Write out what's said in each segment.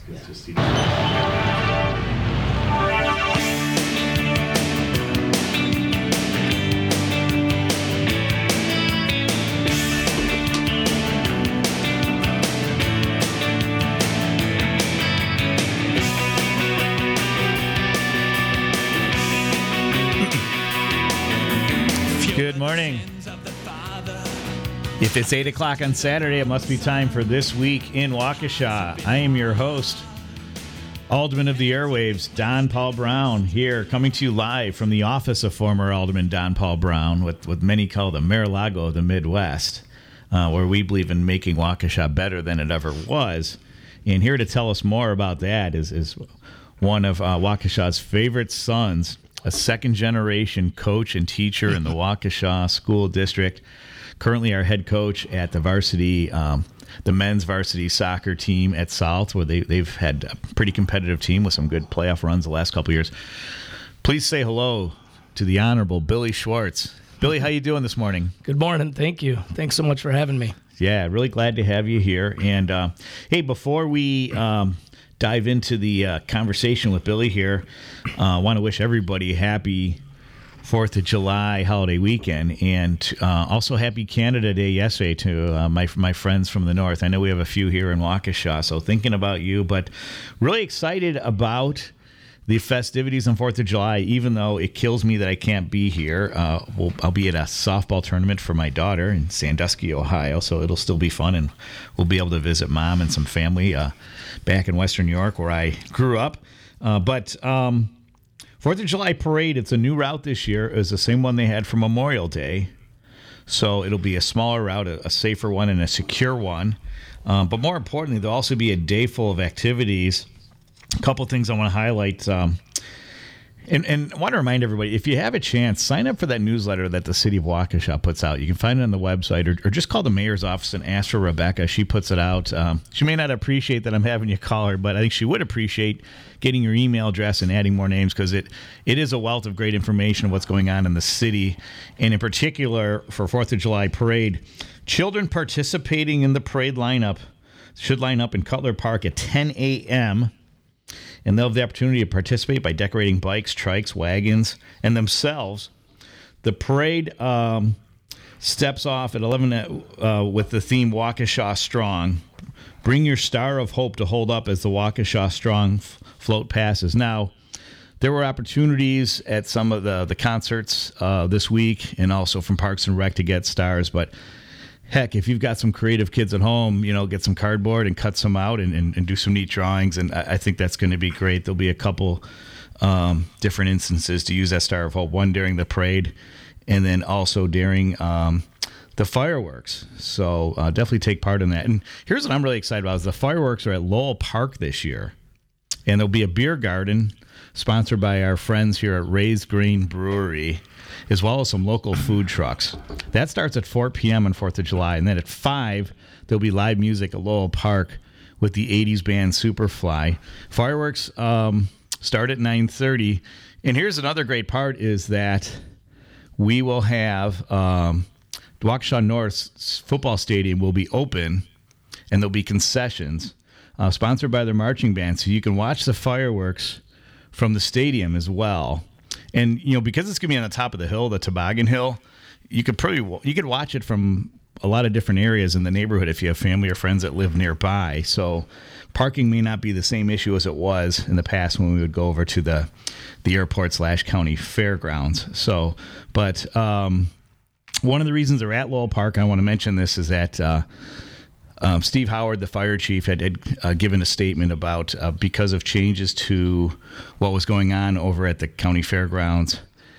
Good morning. If it's 8 o'clock on Saturday, it must be time for This Week in Waukesha. I am your host, Alderman of the Airwaves, Don Paul Brown, here coming to you live from the office of former Alderman Don Paul Brown, what many call the Mar-a-Lago of the Midwest, where we believe in making Waukesha better than it ever was. And here to tell us more about that is one of Waukesha's favorite sons, a second-generation coach and teacher in the Waukesha School District, currently our head coach at the varsity, the men's varsity soccer team at South, where they've had a pretty competitive team with some good playoff runs the last couple of years. Please say hello to the Honorable Billy Schwartz. Billy, how you doing this morning? Good morning. Thank you. Thanks so much for having me. Yeah, really glad to have you here. And, hey, before we dive into the conversation with Billy here, I want to wish everybody happy 4th of July holiday weekend, and also happy Canada Day yesterday to my friends from the north. I know we have a few here in Waukesha, so thinking about you, but really excited about the festivities on 4th of July, even though it kills me that I can't be here. I'll be at a softball tournament for my daughter in Sandusky, Ohio, so it'll still be fun, and we'll be able to visit Mom and some family back in Western New York where I grew up. But 4th of July parade, it's a new route this year. It's the same one they had for Memorial Day. So it'll be a smaller route, a safer one, and a secure one. But more importantly, there'll also be a day full of activities. A couple things I want to highlight. And I want to remind everybody, if you have a chance, sign up for that newsletter that the city of Waukesha puts out. You can find it on the website, or just call the mayor's office and ask for Rebecca. She puts it out. She may not appreciate that I'm having you call her, but I think she would appreciate getting your email address and adding more names, because it is a wealth of great information of what's going on in the city. And in particular, for 4th of July parade, children participating in the parade lineup should line up in Cutler Park at 10 a.m., and they'll have the opportunity to participate by decorating bikes, trikes, wagons, and themselves. The parade steps off at 11 with the theme Waukesha Strong. Bring your star of hope to hold up as the Waukesha Strong float passes. Now, there were opportunities at some of the concerts this week, and also from Parks and Rec to get stars, but heck, if you've got some creative kids at home, get some cardboard and cut some out and do some neat drawings, and I think that's going to be great. There'll be a couple different instances to use that Star of Hope, one during the parade and then also during the fireworks. So definitely take part in that. And here's what I'm really excited about is the fireworks are at Lowell Park this year, and there'll be a beer garden sponsored by our friends here at Raised Green Brewery, as well as some local food trucks. That starts at 4 p.m. on 4th of July, and then at 5, there'll be live music at Lowell Park with the 80s band Superfly. Fireworks start at 9:30, and here's another great part is that we will have the Waukesha North's football stadium will be open, and there'll be concessions sponsored by their marching band, so you can watch the fireworks from the stadium as well. And, because it's going to be on the top of the hill, the Toboggan Hill, you could watch it from a lot of different areas in the neighborhood if you have family or friends that live nearby. So parking may not be the same issue as it was in the past when we would go over to the airport/county fairgrounds. So, but one of the reasons they're at Lowell Park, I want to mention this, is that Steve Howard, the fire chief, had given a statement about because of changes to what was going on over at the county fairgrounds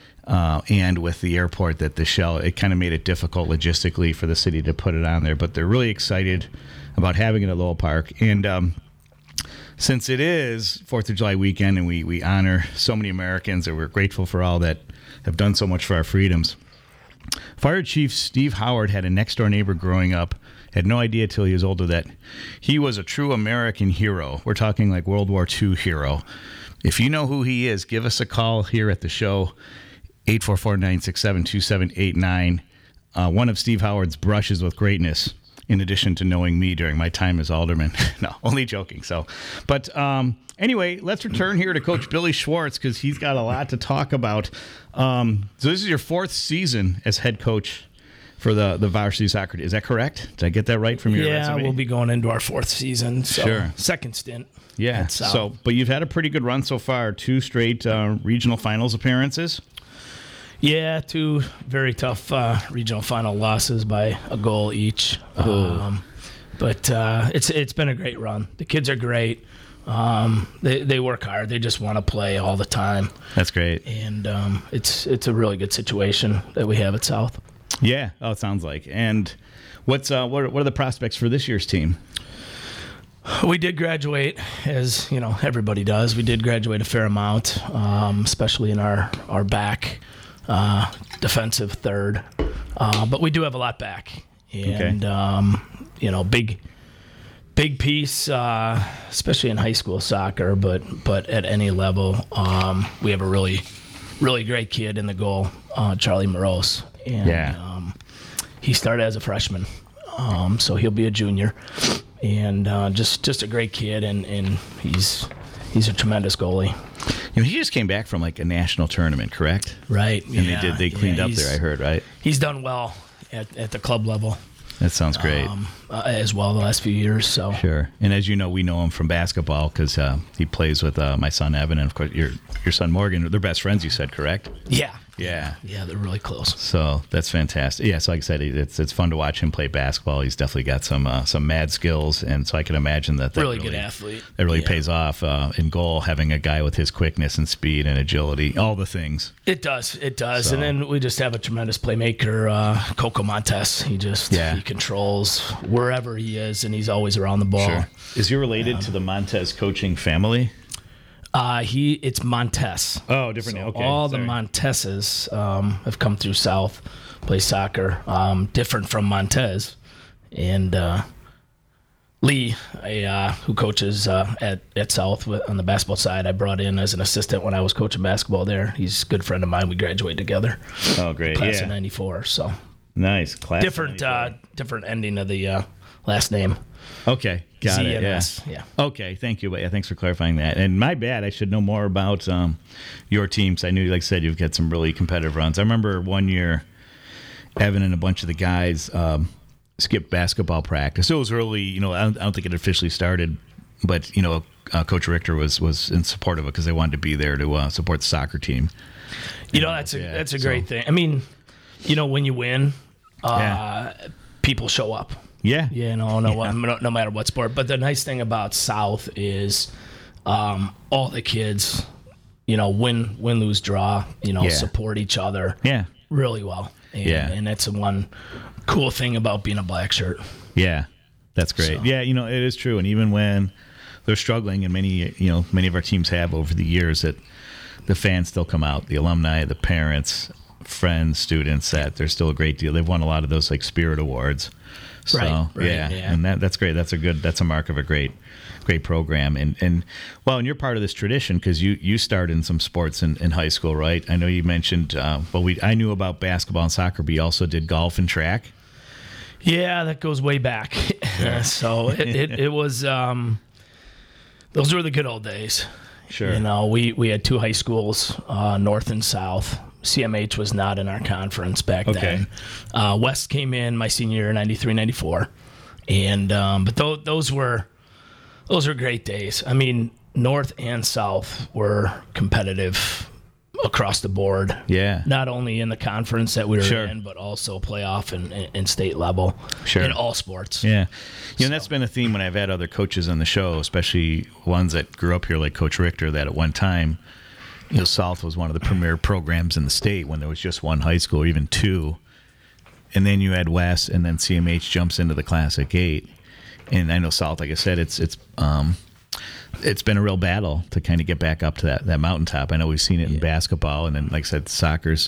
and with the airport, that the shell, it kind of made it difficult logistically for the city to put it on there. But they're really excited about having it at Lowell Park. And since it is 4th of July weekend and we honor so many Americans, and we're grateful for all that have done so much for our freedoms, Fire Chief Steve Howard had a next-door neighbor growing up, had no idea till he was older that he was a true American hero. We're talking like World War II hero. If you know who he is, give us a call here at the show, 844-967-2789. One of Steve Howard's brushes with greatness in addition to knowing me during my time as alderman. No, only joking. So, but anyway, let's return here to Coach Billy Schwartz because he's got a lot to talk about. So this is your 4th season as head coach for the varsity soccer team. Is that correct? Did I get that right from your resume? Yeah, we'll be going into our 4th season. So Sure. Second stint. Yeah. So, but you've had a pretty good run so far. 2 straight regional finals appearances. Yeah, 2 very tough regional final losses by a goal each. But it's been a great run. The kids are great. They work hard. They just want to play all the time. That's great. And it's a really good situation that we have at South. Yeah. Oh, it sounds like. And what are the prospects for this year's team? We did graduate, as you know, everybody does. We did graduate a fair amount, especially in our back defensive third. But we do have a lot back. And, big piece, especially in high school soccer, but at any level. We have a really, really great kid in the goal, Charlie Morose. And he started as a freshman, so he'll be a junior. And just a great kid, and he's a tremendous goalie. He just came back from like a national tournament, correct? Right. And they cleaned up there, I heard, right? He's done well at the club level. That sounds great. As well the last few years. So Sure. And as you know, we know him from basketball because he plays with my son Evan and of course your son Morgan. They're best friends, you said, correct? Yeah. Yeah. Yeah, they're really close. So that's fantastic. Yeah, so like I said, it's fun to watch him play basketball. He's definitely got some mad skills, and so I can imagine that really good athlete. That really pays off in goal, having a guy with his quickness and speed and agility, all the things. It does. So. And then we just have a tremendous playmaker, Coco Montes. He controls wherever he is, and he's always around the ball. Sure. Is he related to the Montez coaching family? It's Montes. Oh, different. So okay. All the Monteses have come through South, play soccer. Different from Montez, and Lee, who coaches at South on the basketball side. I brought in as an assistant when I was coaching basketball there. He's a good friend of mine. We graduated together. Oh, great! Class of '94. So nice. Class different ending of the last name. Okay, got ZMS. it. Yeah. Okay, thank you. But yeah, thanks for clarifying that. And my bad, I should know more about your teams. I knew, like I said, you've got some really competitive runs. I remember one year, Evan and a bunch of the guys skipped basketball practice. So it was early. I don't think it officially started, but Coach Richter was in support of it because they wanted to be there to support the soccer team. That's a great thing. I mean, when you win, people show up. Yeah. No matter what sport. But the nice thing about South is all the kids, win, lose, draw, support each other really well. And that's the one cool thing about being a black shirt. Yeah, that's great. So. Yeah, it is true. And even when they're struggling, and many of our teams have over the years, that the fans still come out, the alumni, the parents, friends, students, that there's still a great deal. They've won a lot of those like Spirit Awards. So, right, yeah, and that's great. That's a mark of a great program. And you're part of this tradition because you started in some sports in high school, right? I know you mentioned, I knew about basketball and soccer, but you also did golf and track. Yeah, that goes way back. Sure. So it was, those were the good old days. Sure. We had 2 high schools, North and South. CMH was not in our conference back then. West came in my senior year, 93, 94. And but those were great days. I mean, North and South were competitive across the board. Yeah. Not only in the conference that we were in, but also playoff and state level. Sure. In all sports. Yeah. That's been a theme when I've had other coaches on the show, especially ones that grew up here like Coach Richter, that at one time South was one of the premier programs in the state when there was just one high school, or even 2. And then you had West, and then CMH jumps into the Classic 8. And I know South, like I said, it's been a real battle to kind of get back up to that mountaintop. I know we've seen it in basketball, and then, like I said, soccer's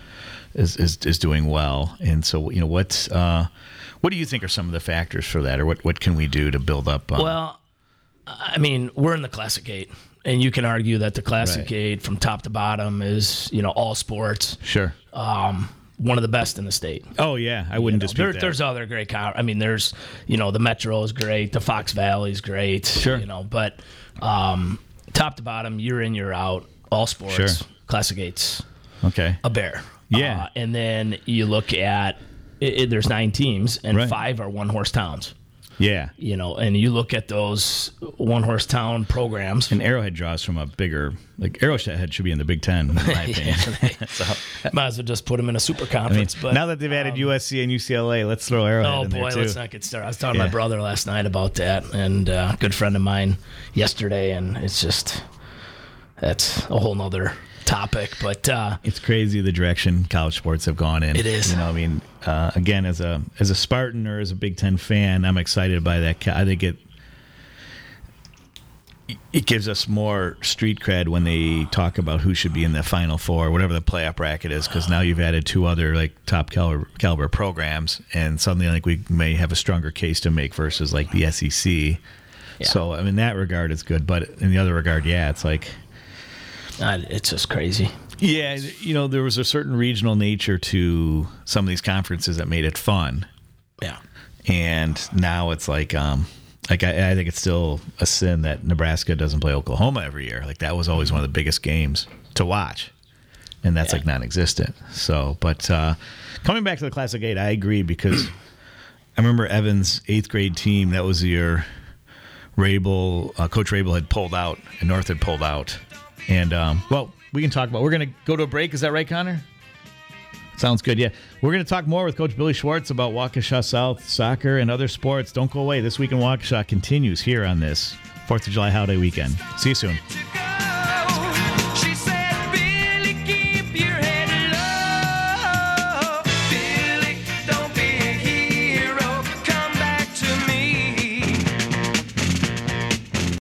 is doing well. And so, what do you think are some of the factors for that, or what can we do to build up? Well, I mean, we're in the Classic 8. And you can argue that the Classic 8 from top to bottom is, all sports. Sure. one of the best in the state. Oh yeah, I wouldn't dispute that. There's other great there's the Metro is great, the Fox Valley is great. Sure. But top to bottom, year in, year out, all sports, sure. Classic 8's okay. a bear. Yeah. And then you look at there's 9 teams and right. 5 are one-horse towns. Yeah. And you look at those one-horse town programs. And Arrowhead draws from a bigger, Arrowhead should be in the Big Ten, in my opinion. So, might as well just put them in a super conference. But now that they've added USC and UCLA, let's throw Arrowhead in there too. Let's not get started. I was talking to my brother last night about that, and a good friend of mine yesterday, and that's a whole nother topic. But it's crazy the direction college sports have gone in. It is. Again, as a Spartan or as a Big Ten fan, I'm excited by that. I think it gives us more street cred when they talk about who should be in the Final Four, whatever the playoff bracket is, because now you've added 2 other top caliber programs, and suddenly I think we may have a stronger case to make versus the SEC. Yeah. So in that regard, it's good, but in the other regard, it's it's just crazy. Yeah, there was a certain regional nature to some of these conferences that made it fun. Yeah. And now it's I think it's still a sin that Nebraska doesn't play Oklahoma every year. That was always one of the biggest games to watch. And that's non-existent. So, but coming back to the Classic 8, I agree, because I remember Evan's 8th grade team, that was the year Coach Rabel had pulled out and North had pulled out. And, we can talk about we're going to go to a break. Is that right, Connor? Sounds good, yeah. We're going to talk more with Coach Billy Schwartz about Waukesha South soccer and other sports. Don't go away. This Week in Waukesha continues here on this 4th of July holiday weekend. See you soon.